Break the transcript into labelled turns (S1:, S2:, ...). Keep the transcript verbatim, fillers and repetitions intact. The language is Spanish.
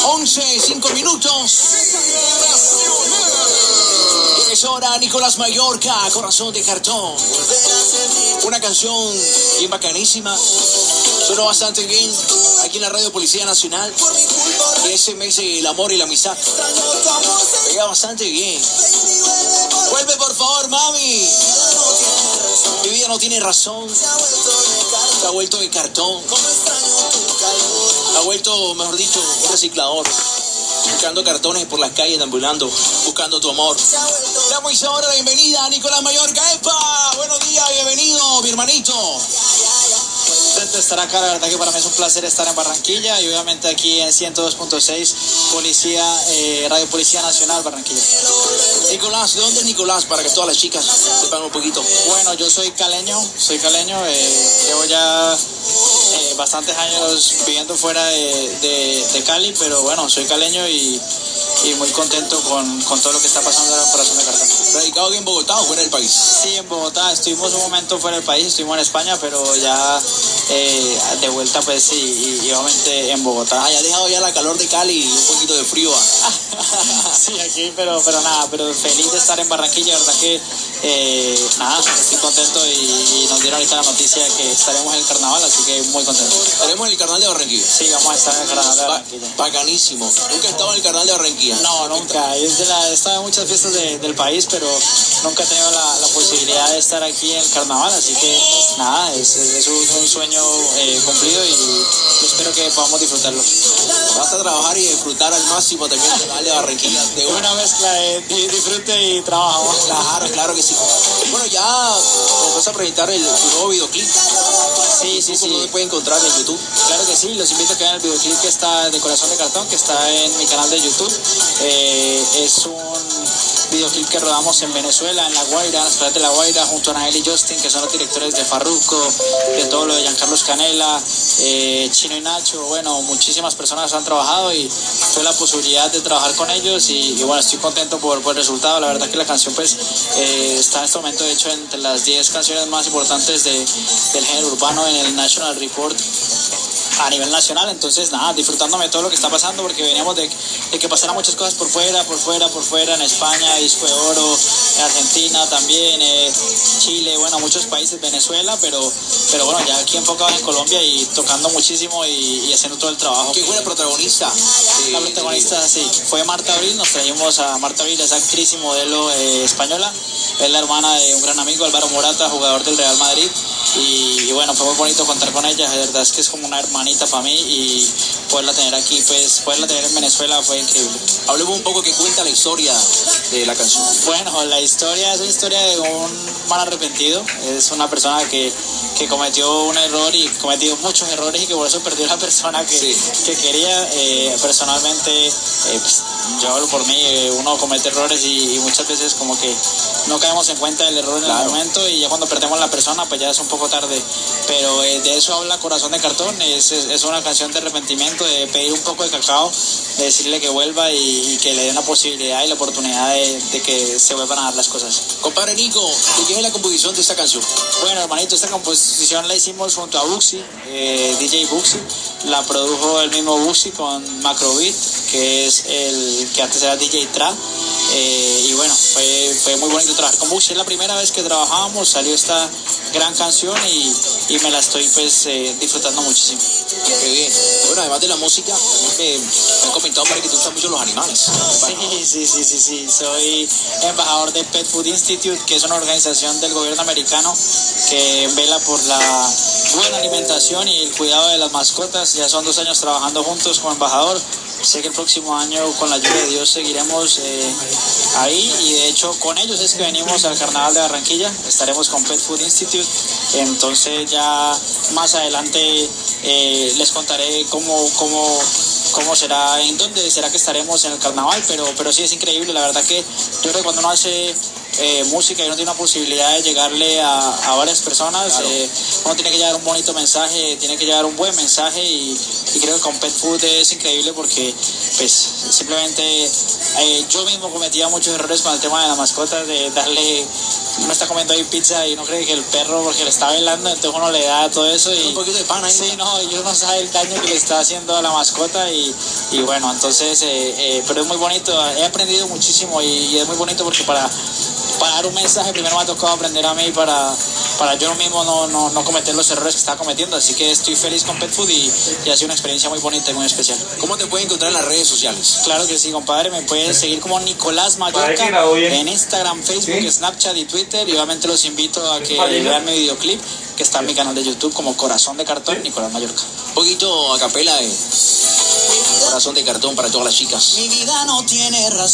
S1: once, cinco minutos. Es hora, Nicolás Mallorca, Corazón de Cartón. Una canción bien bacanísima. Sonó bastante bien aquí en la Radio Policía Nacional. Y ese mes el amor y la amistad. Pega bastante bien. Vuelve por favor, mami. Mi vida no tiene razón. Se ha vuelto de cartón. Se ha vuelto, mejor dicho, un reciclador. Buscando cartones por las calles, ambulando, buscando tu amor. Damos ahora la bienvenida a Nicolás Mallorca. ¡Epa! Buenos días, bienvenido, mi hermanito.
S2: Contento de estar acá, la verdad que para mí es un placer estar en Barranquilla y obviamente aquí en ciento dos punto seis, Policía, eh, Radio Policía Nacional, Barranquilla.
S1: Nicolás, ¿de dónde es Nicolás? Para que todas las chicas sepan un poquito.
S2: Bueno, yo soy caleño, soy caleño, eh, llevo ya eh, bastantes años viviendo fuera de, de, de Cali, pero bueno, soy caleño y, y muy contento con, con todo lo que está pasando en el Corazón de Cartón.
S1: ¿Radicado aquí en Bogotá o fuera del país?
S2: Sí, en Bogotá, estuvimos un momento fuera del país, estuvimos en España, pero ya eh, de vuelta pues y, y, y obviamente en Bogotá.
S1: Ah, ya ha dejado ya la calor de Cali y un poquito de frío.
S2: Sí, aquí, pero, pero nada, pero feliz de estar en Barranquilla, verdad que eh, nada, estoy contento y, y nos dieron ahorita la noticia de que estaremos en el carnaval, así que muy contento.
S1: ¿Estaremos en el carnaval de Barranquilla?
S2: Sí, vamos a estar en el carnaval de Barranquilla.
S1: Ba bacanísimo. ¿Nunca he estado en el carnaval de Barranquilla?
S2: No, nunca. Es de la, he estado en muchas fiestas de, del país, pero nunca he tenido la, la posibilidad de estar aquí en el carnaval, así que nada, es, es un, un sueño eh, cumplido y, y espero que podamos disfrutarlo.
S1: Vas a trabajar y disfrutar al máximo también el carnaval de Barranquilla. De
S2: una, una mezcla de disfrute y trabajo.
S1: Claro, claro que sí. Bueno, ya nos vas a presentar el, tu nuevo videoclip.
S2: Sí, sí, sí.
S1: ¿Cómo se puede encontrar en YouTube?
S2: Claro que sí, los invito a que vean el videoclip que está de Corazón de Cartón, que está en mi canal de YouTube. Eh, es un videoclip que rodamos en Venezuela, en La Guaira, en las playas de La Guaira, junto a Nael y Justin, que son los directores de Farruko, de todo lo de Giancarlos Canela, eh, Chino y Nacho. Bueno, muchísimas personas han trabajado y tuve la posibilidad de trabajar con ellos y, y bueno, estoy contento por, por el resultado. La verdad que la canción pues eh, está en este momento de hecho entre las diez canciones más importantes de, del género urbano en el National Report a nivel nacional. Entonces nada, disfrutándome de todo lo que está pasando, porque veníamos de, de que pasaran muchas cosas por fuera, por fuera, por fuera, en España, disco de oro, en Argentina también, eh, Chile, bueno, muchos países, Venezuela, pero, pero bueno, ya aquí enfocado en Colombia y tocando muchísimo y, y haciendo todo el trabajo.
S1: ¿Quién fue la protagonista?
S2: Sí, la protagonista, sí, fue Marta Abril. Nos trajimos a Marta Abril, es actriz y modelo eh, española, es la hermana de un gran amigo, Álvaro Morata, jugador del Real Madrid. Y, y bueno, fue muy bonito contar con ella, de verdad es que es como una hermanita para mí y poderla tener aquí, pues poderla tener en Venezuela fue increíble.
S1: Hablemos un poco que cuenta la historia de la canción.
S2: Bueno, la historia es una historia de un mal arrepentido, es una persona que, que cometió un error y cometió muchos errores y que por eso perdió la persona que, sí. que quería. Eh, personalmente, eh, pues, yo hablo por mí, eh, uno comete errores y, y muchas veces como que no caemos en cuenta del error en claro. el momento y ya cuando perdemos la persona pues ya es un poco tarde, pero eh, de eso habla Corazón de Cartón. Es, es, es una canción de arrepentimiento, de pedir un poco de cacao, de decirle que vuelva y, y que le dé una posibilidad y la oportunidad de, de que se vuelvan a dar las cosas.
S1: Compadre Nico, ¿de quién es la composición de esta canción?
S2: Bueno, hermanito, esta composición la hicimos junto a Buxi, eh, D J Buxi, la produjo el mismo Buxi con Macrobeat, que es el que antes era D J Tra. Eh, y bueno, fue, fue muy bonito trabajar con Buxi. Es la primera vez que trabajábamos, salió esta gran canción y, y me la estoy pues eh, disfrutando muchísimo.
S1: Qué bien. Bueno, además de la música, eh, me han comentado para que te gustan mucho los animales.
S2: Sí, sí, sí, sí, sí. Soy embajador de Pet Food Institute, que es una organización del gobierno americano que vela por la buena alimentación y el cuidado de las mascotas. Ya son dos años trabajando juntos como embajador. Sé que el próximo año, con la ayuda de Dios, seguiremos eh, ahí y de hecho con ellos es que venimos al Carnaval de Barranquilla. Estaremos con Pet Food Institute, entonces ya más adelante eh, les contaré cómo, cómo, cómo será, en dónde será que estaremos en el Carnaval, pero, pero sí es increíble. La verdad que yo creo que cuando uno hace Eh, música y uno tiene una posibilidad de llegarle a, a varias personas, claro. eh, uno tiene que llevar un bonito mensaje, tiene que llevar un buen mensaje y, y creo que con Pet Food es increíble porque pues simplemente eh, yo mismo cometía muchos errores con el tema de las mascotas, de darle uno está comiendo ahí pizza y uno cree que el perro, porque le está velando, entonces uno le da todo eso y
S1: un poquito de pan ahí.
S2: Sí, no, y uno sabe el daño que le está haciendo a la mascota y, y bueno, entonces, eh, eh, pero es muy bonito, he aprendido muchísimo y, y es muy bonito porque para, para dar un mensaje primero me ha tocado aprender a mí para, para yo mismo no, no, no cometer los errores que estaba cometiendo, así que estoy feliz con Pet Food y, y ha sido una experiencia muy bonita y muy especial.
S1: ¿Cómo te pueden encontrar en las redes sociales?
S2: Claro que sí, compadre, me pueden seguir como Nicolás Mallorca en Instagram, Facebook, ¿sí? Snapchat y Twitter, y obviamente los invito a que vean mi videoclip que está en mi canal de YouTube como Corazón de Cartón, Nicolás Mallorca.
S1: Un poquito a capela de Corazón de Cartón para todas las chicas.
S2: Mi vida no tiene razón.